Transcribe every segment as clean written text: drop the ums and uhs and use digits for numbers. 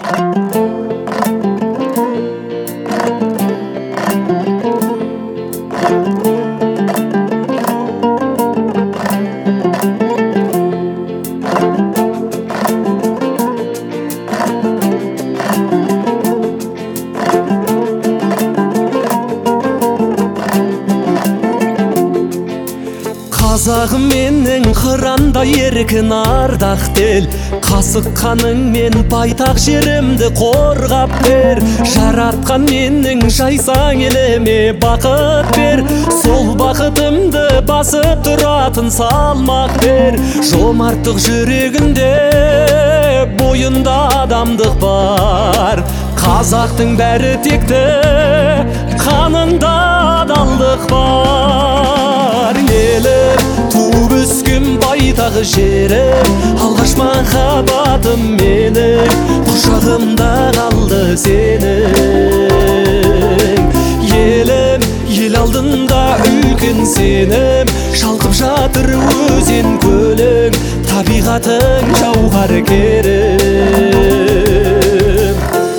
Қазағым менің қыранда еркін ардақ ел, қасық қаныңмен байтақ жерімді қорғап бер. Жаратқан менің жайсаң еліме бақыт бер, сол бақытымды басып тұратын салмақ бер. Жомарттық жүрегінде бойында адамдық бар, қазақтың бәрі текті, қанында адалдық бар. Елім, туып өскен байтағы жерім, алғаш махаббатым менің, құшағымда қалды сенің. Елім, ел алдында үлкен сенім, шалқып жатыр өзен көлің, табиғатың жауһар керім.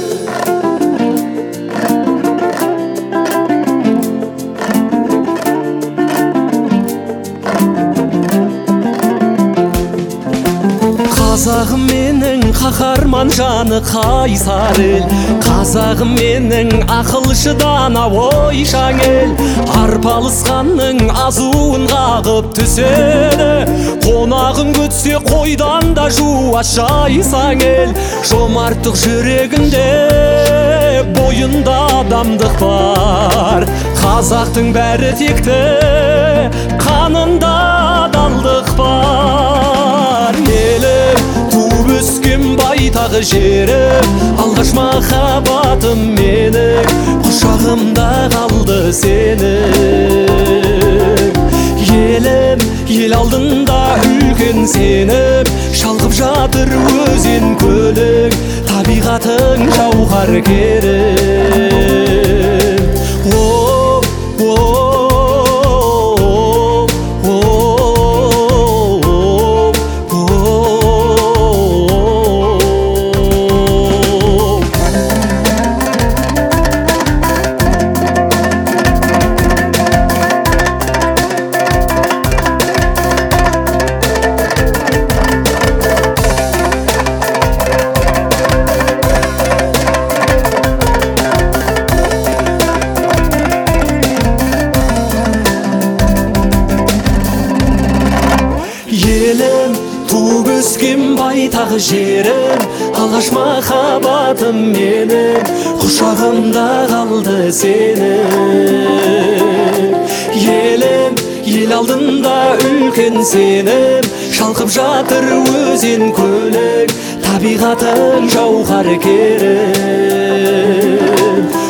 Қазағым менің қаһарман жаны қайсар ел, қазағым менің ақылшы дана ойшаң ел. Арпалысқанның азуын қағып түседі, қонағын күтсе қойдан да жуас жайсаң ел. Жомарттық жүрегінде бойында адамдық бар, қазақтың бәрі текті, қанында адалдық бар. Елім, туып өскен байтағы жерім, алғаш махаббатым менің, құшағымда қалды сенің. Елім, ел алдында үлкен сенім, шалқып жатыр өзен көлің, табиғатың жауһар керім. Елім, туып өскен байтағы жерім, алғаш махаббатым менің, құшағымда қалды сенің. Елім, ел алдында үлкен сенім, шалқып жатыр өзен көлің, табиғатың жауһар керім.